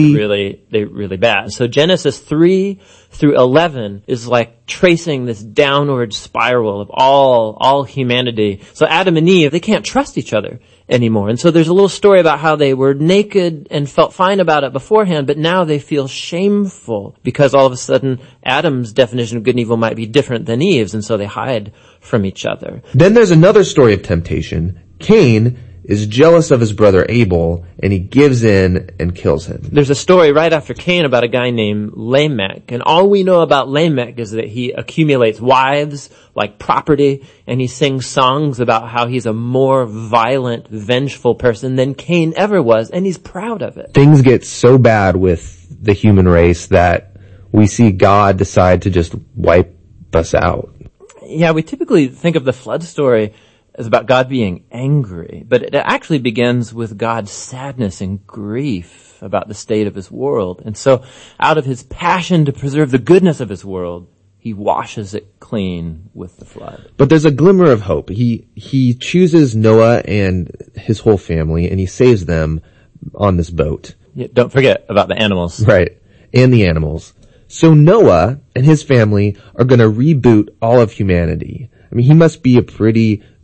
really bad. So Genesis 3 through 11 is like tracing this downward spiral of all humanity. So Adam and Eve, they can't trust each other anymore. And so there's a little story about how they were naked and felt fine about it beforehand, but now they feel shameful because all of a sudden Adam's definition of good and evil might be different than Eve's, and so they hide from each other. Then there's another story of temptation. Cain is jealous of his brother Abel, and he gives in and kills him. There's a story right after Cain about a guy named Lamech, and all we know about Lamech is that he accumulates wives like property, and he sings songs about how he's a more violent, vengeful person than Cain ever was, and he's proud of it. Things get so bad with the human race that we see God decide to just wipe us out. Yeah, we typically think of the flood story is about God being angry, but it actually begins with God's sadness and grief about the state of his world. And so out of his passion to preserve the goodness of his world, he washes it clean with the flood. But there's a glimmer of hope. He chooses Noah and his whole family, and he saves them on this boat. Yeah, don't forget about the animals. Right, and the animals. So Noah and his family are going to reboot all of humanity. I mean, he must be a pretty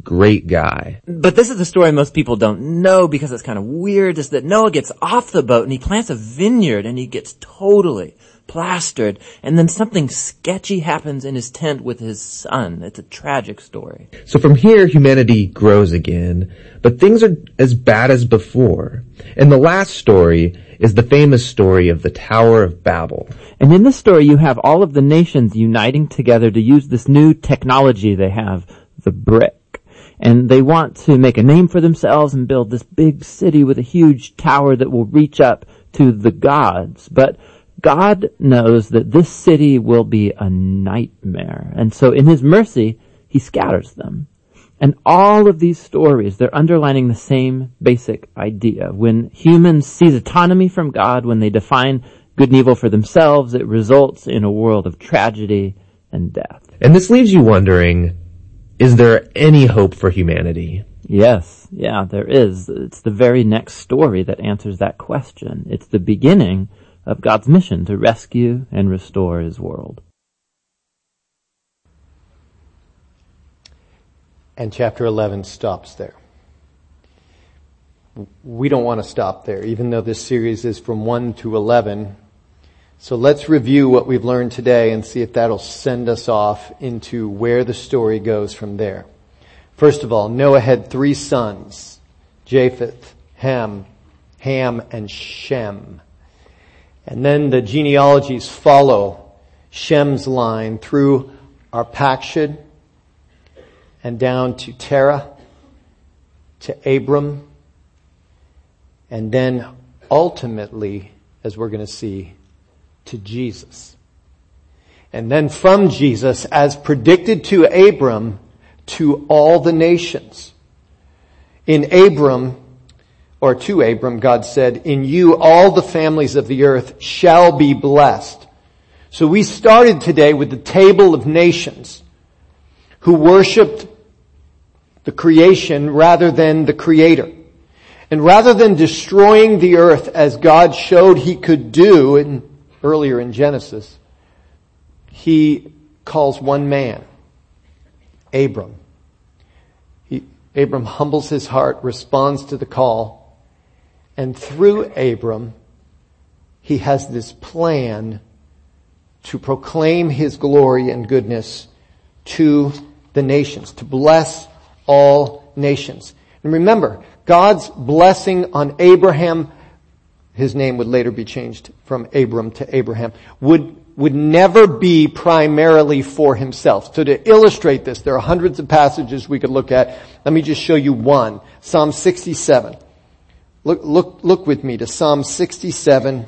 great guy. But this is the story most people don't know because it's kind of weird, is that Noah gets off the boat and he plants a vineyard and he gets totally plastered, and then something sketchy happens in his tent with his son. It's a tragic story. So from here, humanity grows again, but things are as bad as before. And the last story is the famous story of the Tower of Babel. And in this story, you have all of the nations uniting together to use this new technology they have, the brick. And they want to make a name for themselves and build this big city with a huge tower that will reach up to the gods. But God knows that this city will be a nightmare. And so in his mercy, he scatters them. And all of these stories, they're underlining the same basic idea. When humans seize autonomy from God, when they define good and evil for themselves, it results in a world of tragedy and death. And this leaves you wondering, is there any hope for humanity? Yes, yeah, there is. It's the very next story that answers that question. It's the beginning of God's mission to rescue and restore his world. And chapter 11 stops there. We don't want to stop there, even though this series is from 1 to 11. So let's review what we've learned today and see if that'll send us off into where the story goes from there. First of all, Noah had 3 sons, Japheth, Ham, and Shem. And then the genealogies follow Shem's line through Arpachshad and down to Terah, to Abram, and then ultimately, as we're going to see, to Jesus. And then from Jesus, as predicted to Abram, to all the nations. In Abram, or to Abram, God said, "In you all the families of the earth shall be blessed." So we started today with the table of nations who worshiped the creation rather than the Creator. And rather than destroying the earth as God showed he could do earlier in Genesis, he calls one man, Abram. Abram humbles his heart, responds to the call, and through Abram, he has this plan to proclaim his glory and goodness to the nations, to bless all nations. And remember, God's blessing on Abraham, his name would later be changed from Abram to Abraham, would never be primarily for himself. So to illustrate this, there are hundreds of passages we could look at. Let me just show you one. Psalm 67. Look with me to Psalm 67,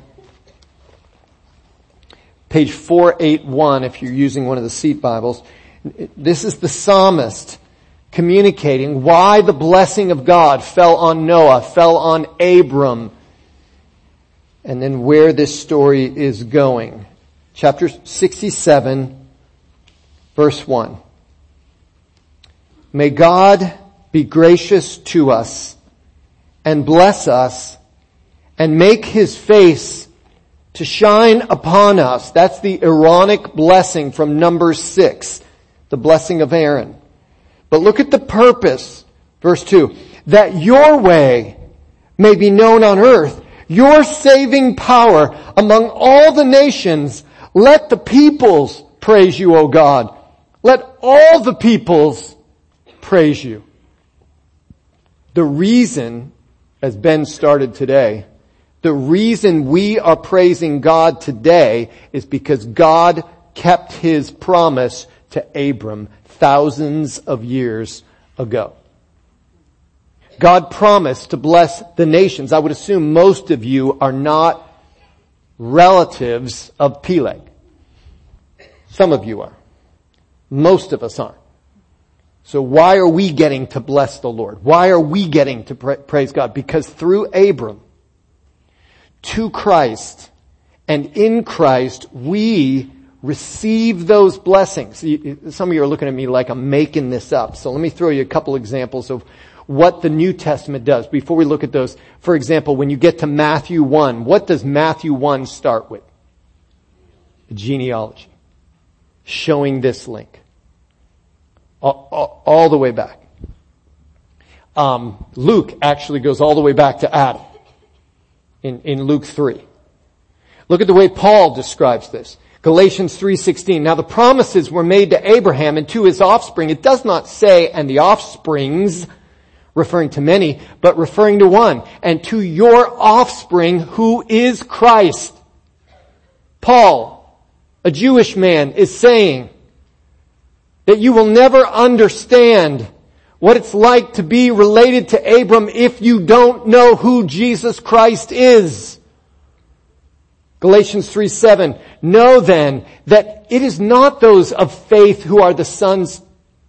page 481 if you're using one of the seat Bibles. This is the psalmist communicating why the blessing of God fell on Noah, fell on Abram, and then where this story is going. Chapter 67, verse 1. May God be gracious to us and bless us and make his face to shine upon us. That's the Aaronic blessing from Numbers 6, the blessing of Aaron. But look at the purpose, verse 2, that your way may be known on earth, your saving power among all the nations. Let the peoples praise you, O God. Let all the peoples praise you. The reason, as Ben started today, the reason we are praising God today is because God kept his promise to Abram thousands of years ago. God promised to bless the nations. I would assume most of you are not relatives of Peleg. Some of you are. Most of us aren't. So why are we getting to bless the Lord? Why are we getting to praise God? Because through Abram, to Christ, and in Christ, we receive those blessings. Some of you are looking at me like I'm making this up. So let me throw you a couple examples of what the New Testament does. Before we look at those, for example, when you get to Matthew 1, what does Matthew 1 start with? A genealogy. Showing this link. All the way back. Luke actually goes all the way back to Adam in Luke 3. Look at the way Paul describes this. Galatians 3:16. Now the promises were made to Abraham and to his offspring. It does not say, and the offsprings, referring to many, but referring to one. And to your offspring, who is Christ. Paul, a Jewish man, is saying that you will never understand what it's like to be related to Abram if you don't know who Jesus Christ is. Galatians 3:7. Know then that it is not those of faith who are the sons,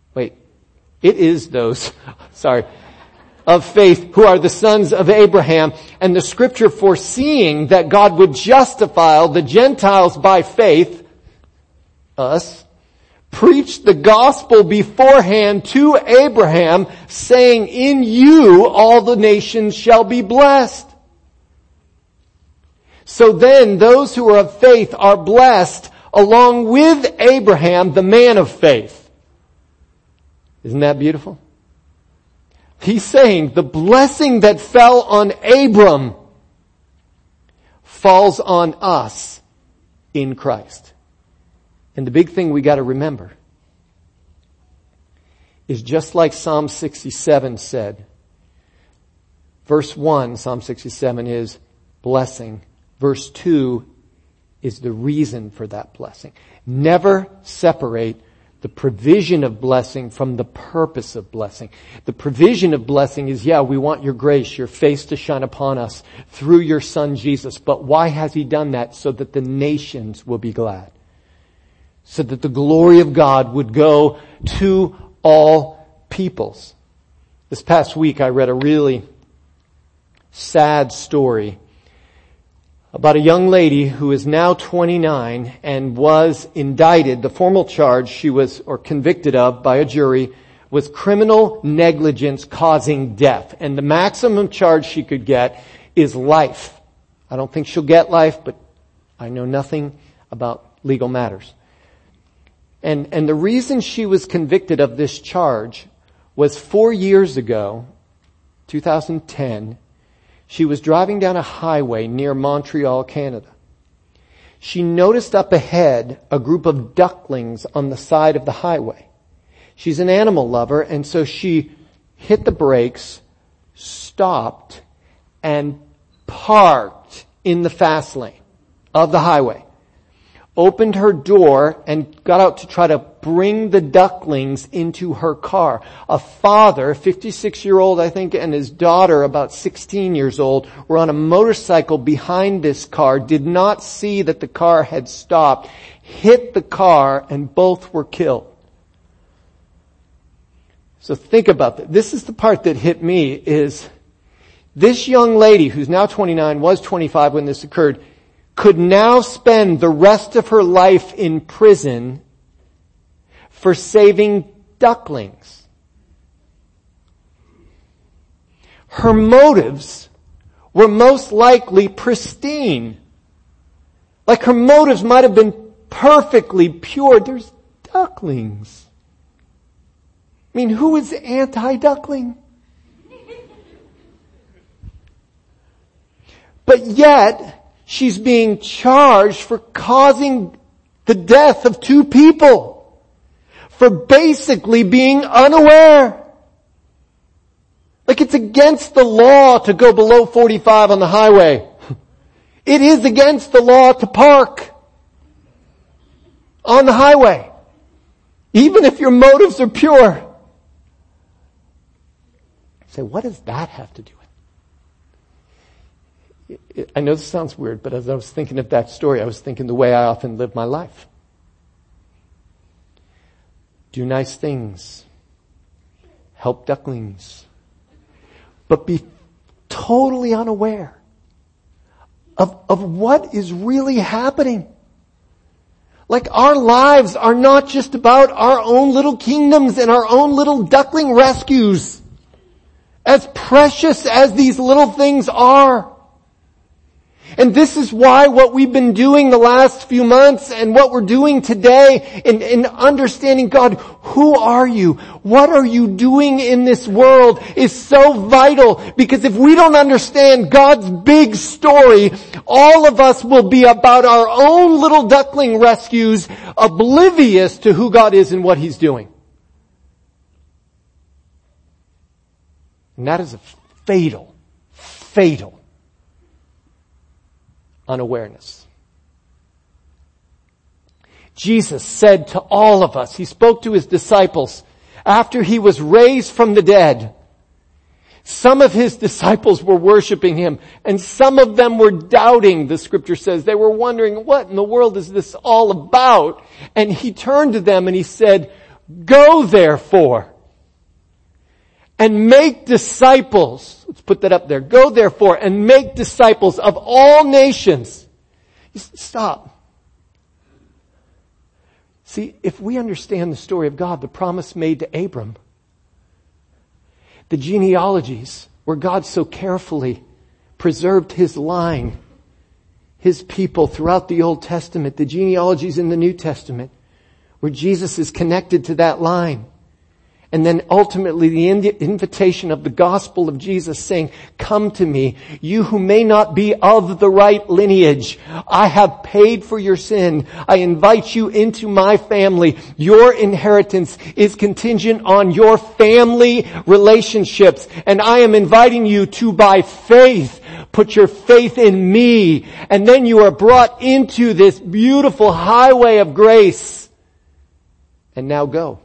of faith who are the sons of Abraham, and the scripture foreseeing that God would justify the Gentiles by faith, us, preached the gospel beforehand to Abraham, saying, in you all the nations shall be blessed. So then those who are of faith are blessed along with Abraham, the man of faith. Isn't that beautiful? He's saying the blessing that fell on Abram falls on us in Christ. And the big thing we got to remember is just like Psalm 67 said. Verse 1, Psalm 67 is blessing. Verse 2 is the reason for that blessing. Never separate the provision of blessing from the purpose of blessing. The provision of blessing is, we want your grace, your face to shine upon us through your Son Jesus. But why has He done that? So that the nations will be glad. So that the glory of God would go to all peoples. This past week I read a really sad story about a young lady who is now 29 and was indicted. The formal charge she was, or convicted of by a jury, was criminal negligence causing death. And the maximum charge she could get is life. I don't think she'll get life, but I know nothing about legal matters. And the reason she was convicted of this charge was 4 years ago, 2010, she was driving down a highway near Montreal, Canada. She noticed up ahead a group of ducklings on the side of the highway. She's an animal lover, and so she hit the brakes, stopped, and parked in the fast lane of the highway. Opened her door and got out to try to bring the ducklings into her car. A father, 56-year-old I think, and his daughter, about 16 years old, were on a motorcycle behind this car, did not see that the car had stopped, hit the car, and both were killed. So think about that. This is the part that hit me, is this young lady, who's now 29, was 25 when this occurred, could now spend the rest of her life in prison for saving ducklings. Her motives were most likely pristine. Like her motives might have been perfectly pure. There's ducklings. I mean, who is anti-duckling? But yet, she's being charged for causing the death of 2 people. For basically being unaware. Like it's against the law to go below 45 on the highway. It is against the law to park on the highway. Even if your motives are pure. Say, what does that have to do with it? I know this sounds weird, but as I was thinking of that story, I was thinking the way I often live my life. Do nice things. Help ducklings. But be totally unaware of what is really happening. Like our lives are not just about our own little kingdoms and our own little duckling rescues. As precious as these little things are. And this is why what we've been doing the last few months and what we're doing today in understanding God, who are you? What are you doing in this world is so vital, because if we don't understand God's big story, all of us will be about our own little duckling rescues, oblivious to who God is and what He's doing. And that is a fatal unawareness. Jesus said to all of us, He spoke to His disciples after He was raised from the dead. Some of His disciples were worshiping Him, and some of them were doubting, the scripture says. They were wondering, what in the world is this all about? And He turned to them and He said, "Go therefore and make disciples." Let's put that up there. "Go therefore and make disciples of all nations." Stop. See, if we understand the story of God, the promise made to Abram, the genealogies where God so carefully preserved His line, His people throughout the Old Testament, the genealogies in the New Testament, where Jesus is connected to that line. And then ultimately the invitation of the gospel of Jesus saying, "Come to me, you who may not be of the right lineage. I have paid for your sin. I invite you into my family. Your inheritance is contingent on your family relationships. And I am inviting you to, by faith, put your faith in me. And then you are brought into this beautiful highway of grace. And now go."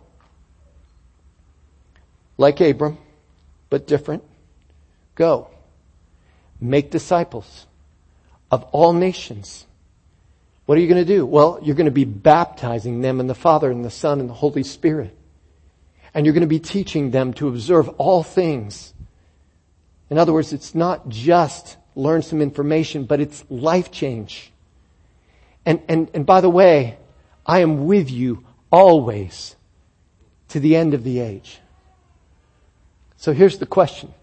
Like Abram, but different. Go. Make disciples of all nations. What are you going to do? Well, you're going to be baptizing them in the Father and the Son and the Holy Spirit. And you're going to be teaching them to observe all things. In other words, it's not just learn some information, but it's life change. And by the way, I am with you always to the end of the age. So here's the question.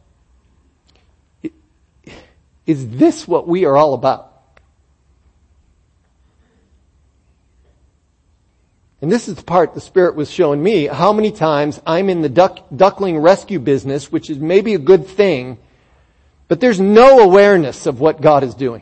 Is this what we are all about? And this is the part the Spirit was showing me. How many times I'm in the duckling rescue business, which is maybe a good thing, but there's no awareness of what God is doing.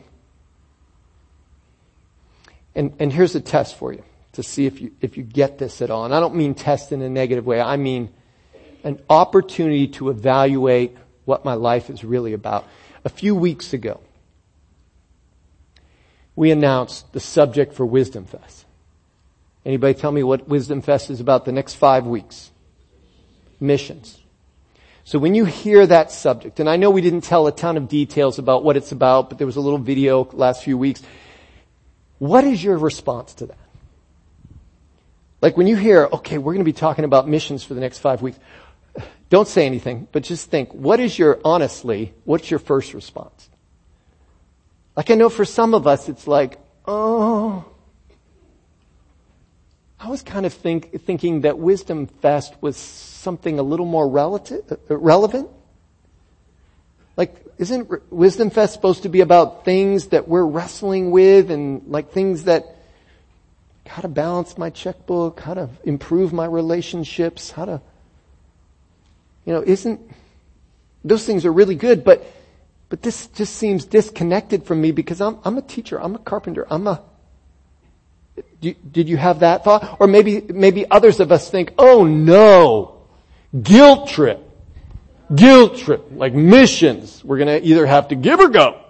And here's a test for you to see if you get this at all. And I don't mean test in a negative way. I mean an opportunity to evaluate what my life is really about. A few weeks ago, we announced the subject for Wisdom Fest. Anybody tell me what Wisdom Fest is about the next 5 weeks? Missions. So when you hear that subject, and I know we didn't tell a ton of details about what it's about, but there was a little video last few weeks. What is your response to that? Like when you hear, okay, we're going to be talking about missions for the next 5 weeks. Don't say anything, but just think, what's your first response? Like I know for some of us, it's like, oh, I was kind of thinking that Wisdom Fest was something a little more relevant. Like, isn't Wisdom Fest supposed to be about things that we're wrestling with and like things that, how to balance my checkbook, how to improve my relationships, how to, those things are really good, but this just seems disconnected from me because I'm a teacher, I'm a carpenter, did you have that thought? Or maybe others of us think, oh no, guilt trip, like missions. We're going to either have to give or go.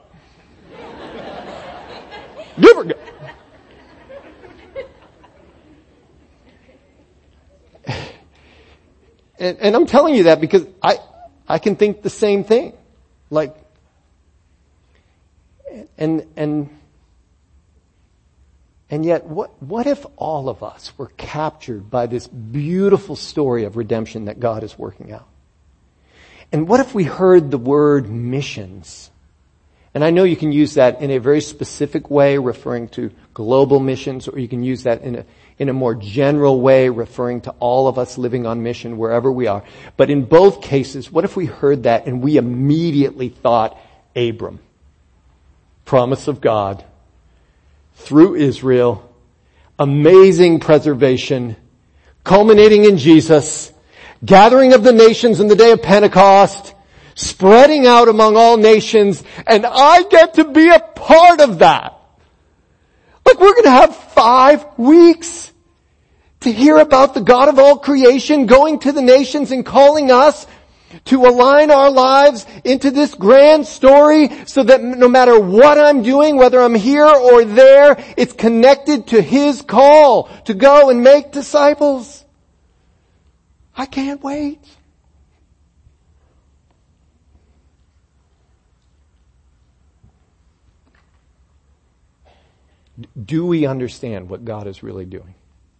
Give or go. And I'm telling you that because I can think the same thing. Like, and yet what if all of us were captured by this beautiful story of redemption that God is working out? And what if we heard the word missions? And I know you can use that in a very specific way, referring to global missions, or you can use that in a more general way, referring to all of us living on mission wherever we are. But in both cases, what if we heard that and we immediately thought Abram? promise of God through Israel, amazing preservation, culminating in Jesus, gathering of the nations in the day of Pentecost, spreading out among all nations, and I get to be a part of that. Like, we're going to have 5 weeks to hear about the God of all creation going to the nations and calling us to align our lives into this grand story so that no matter what I'm doing, whether I'm here or there, it's connected to His call to go and make disciples. I can't wait. Do we understand what God is really doing?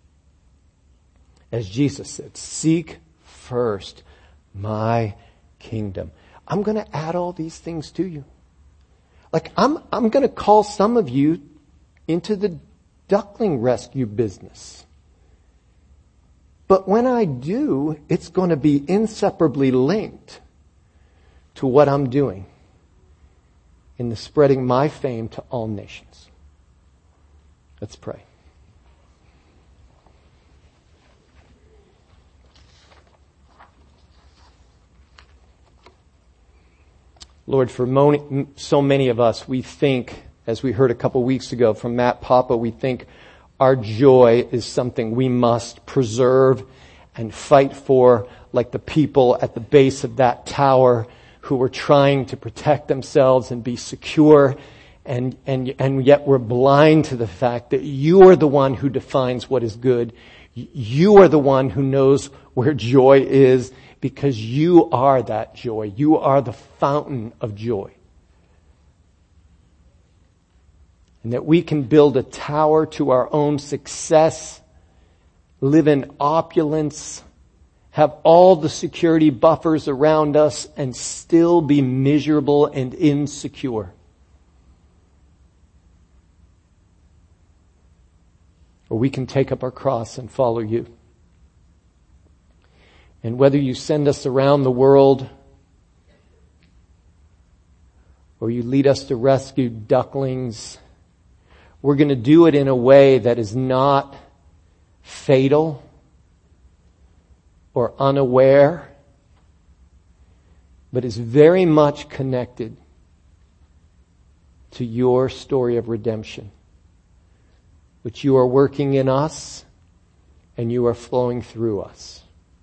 As Jesus said, seek first my kingdom. I'm going to add all these things to you. Like, I'm going to call some of you into the duckling rescue business. But when I do, it's going to be inseparably linked to what I'm doing in the spreading my fame to all nations. Let's pray. Lord, for so many of us, we think, as we heard a couple weeks ago from Matt Papa, we think our joy is something we must preserve and fight for, like the people at the base of that tower who were trying to protect themselves and be secure. And yet we're blind to the fact that you are the one who defines what is good. You are the one who knows where joy is, because you are that joy. You are the fountain of joy. And that we can build a tower to our own success, live in opulence, have all the security buffers around us, and still be miserable and insecure. Or we can take up our cross and follow you. And whether you send us around the world or you lead us to rescue ducklings, we're going to do it in a way that is not fatal or unaware, but is very much connected to your story of redemption, which you are working in us and you are flowing through us.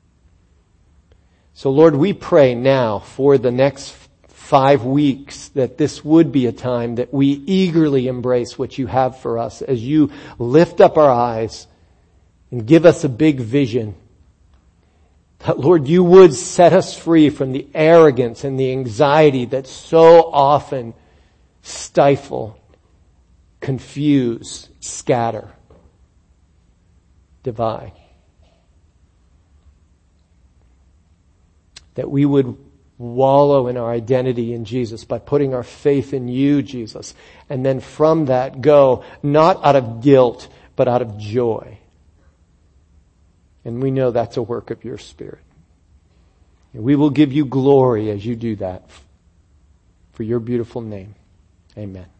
So Lord, we pray now for the next 5 weeks that this would be a time that we eagerly embrace what you have for us as you lift up our eyes and give us a big vision. That, Lord, you would set us free from the arrogance and the anxiety that so often stifle, confuse, scatter, divide. That we would wallow in our identity in Jesus by putting our faith in you, Jesus. And then from that go, not out of guilt, but out of joy. And we know that's a work of your Spirit. And we will give you glory as you do that for your beautiful name. Amen.